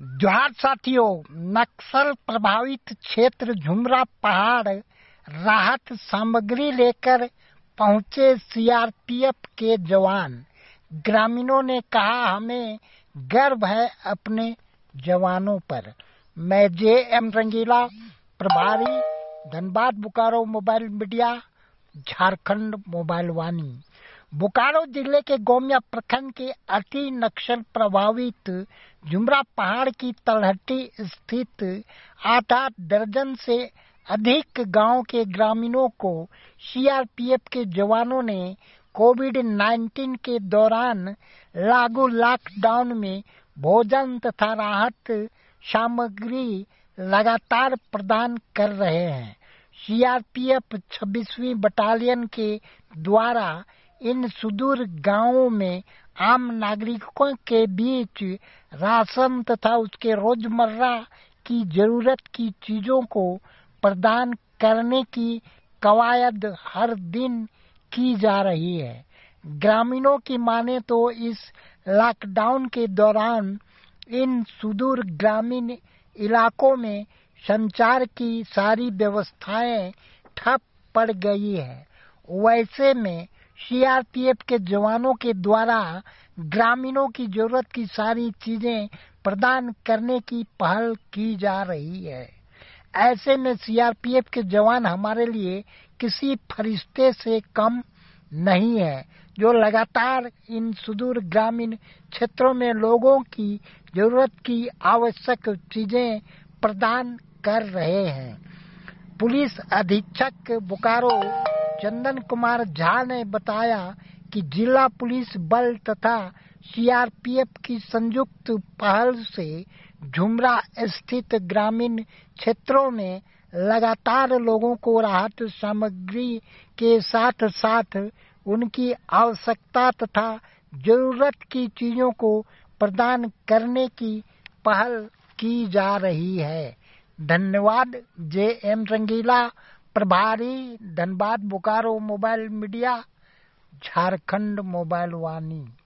जोहार साथियों, नक्सल प्रभावित क्षेत्र झुमरा पहाड़ राहत सामग्री लेकर पहुंचे सीआरपीएफ के जवान। ग्रामीणों ने कहा, हमें गर्व है अपने जवानों पर। मैं जे.एम. रंगीला, प्रभारी Dhanbad Bokaro mobile media, Jharkhand mobile Vani. Bokaro जिले के गोमिया प्रखंड के अति नक्सल प्रभावित झुमरा पहाड़ की तलहटी स्थित आधा दर्जन से अधिक गांव के ग्रामीणों को सीआरपीएफ के जवानों ने कोविड-19 के दौरान लागू लॉकडाउन में भोजन तथा राहत सामग्री लगातार प्रदान कर रहे हैं। सीआरपीएफ 26वीं बटालियन के द्वारा इन सुदूर गांवों में आम नागरिकों के बीच राशन तथा उसके रोजमर्रा की जरूरत की चीजों को प्रदान करने की कवायद हर दिन की जा रही है। ग्रामीणों की माने तो इस लॉकडाउन के दौरान इन सुदूर ग्रामीण इलाकों में संचार की सारी व्यवस्थाएं ठप पड़ गई है। वैसे में सीआरपीएफ के जवानों के द्वारा ग्रामीणों की जरूरत की सारी चीजें प्रदान करने की पहल की जा रही है। ऐसे में सीआरपीएफ के जवान हमारे लिए किसी फरिश्ते से कम नहीं है, जो लगातार इन सुदूर ग्रामीण क्षेत्रों में लोगों की जरूरत की आवश्यक चीजें प्रदान कर रहे हैं। पुलिस अधीक्षक बोकारो चंदन कुमार झा ने बताया कि जिला पुलिस बल तथा सीआरपीएफ की संयुक्त पहल से झुमरा स्थित ग्रामीण क्षेत्रों में लगातार लोगों को राहत सामग्री के साथ साथ उनकी आवश्यकता तथा जरूरत की चीजों को प्रदान करने की पहल की जा रही है। धन्यवाद। जे.एम. रंगीला, प्रभारी Dhanbad Bokaro mobile media, Jharkhand mobile वाणी।